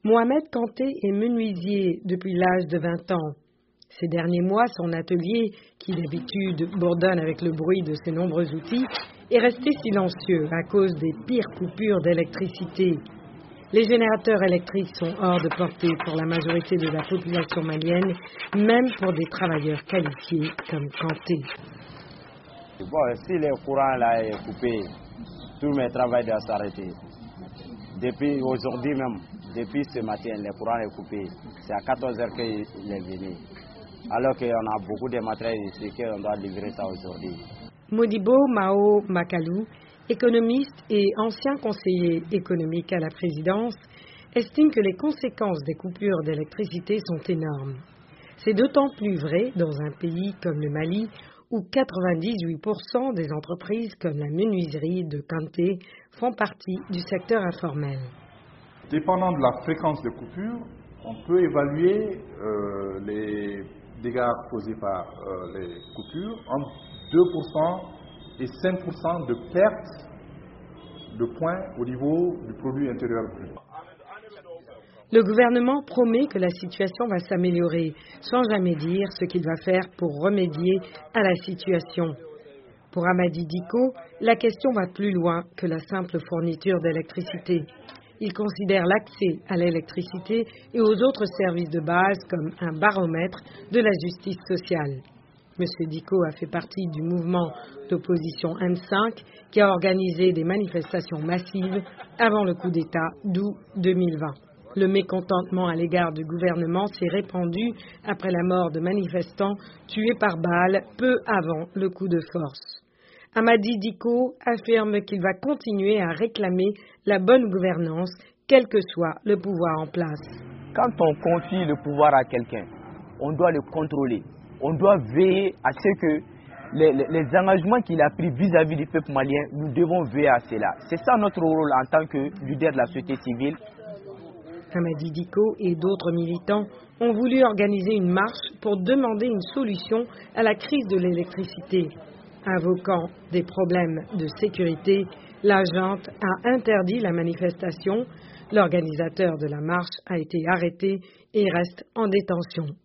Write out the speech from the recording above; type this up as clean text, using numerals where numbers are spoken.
Mohamed Kanté est menuisier depuis l'âge de 20 ans. Ces derniers mois, son atelier, qui d'habitude bourdonne avec le bruit de ses nombreux outils, est resté silencieux à cause des pires coupures d'électricité. Les générateurs électriques sont hors de portée pour la majorité de la population malienne, même pour des travailleurs qualifiés comme Kanté. Bon, si le courant là est coupé, tout mes travail doit s'arrêter. Depuis aujourd'hui même, depuis ce matin, le courant est coupé. C'est à 14 h qu'il est venu. Alors qu'on a beaucoup de matériel ici, qu'on doit livrer ça aujourd'hui. Modibo Mao Makalou, économiste et ancien conseiller économique à la présidence, estime que les conséquences des coupures d'électricité sont énormes. C'est d'autant plus vrai dans un pays comme le Mali, où 98% des entreprises comme la menuiserie de Kanté font partie du secteur informel. Dépendant de la fréquence de coupure, on peut évaluer les dégâts causés par les coupures entre 2% et 5% de perte de points au niveau du produit intérieur brut. Le gouvernement promet que la situation va s'améliorer, sans jamais dire ce qu'il va faire pour remédier à la situation. Pour Amadi Diko, la question va plus loin que la simple fourniture d'électricité. Il considère l'accès à l'électricité et aux autres services de base comme un baromètre de la justice sociale. M. Diko a fait partie du mouvement d'opposition M5 qui a organisé des manifestations massives avant le coup d'État d'août 2020. Le mécontentement à l'égard du gouvernement s'est répandu après la mort de manifestants tués par balles peu avant le coup de force. Amadi Diko affirme qu'il va continuer à réclamer la bonne gouvernance, quel que soit le pouvoir en place. Quand on confie le pouvoir à quelqu'un, on doit le contrôler. On doit veiller à ce que les engagements qu'il a pris vis-à-vis du peuple malien, nous devons veiller à cela. C'est ça notre rôle en tant que leader de la société civile. Amadi Diko et d'autres militants ont voulu organiser une marche pour demander une solution à la crise de l'électricité. Invoquant des problèmes de sécurité, la junte a interdit la manifestation. L'organisateur de la marche a été arrêté et reste en détention.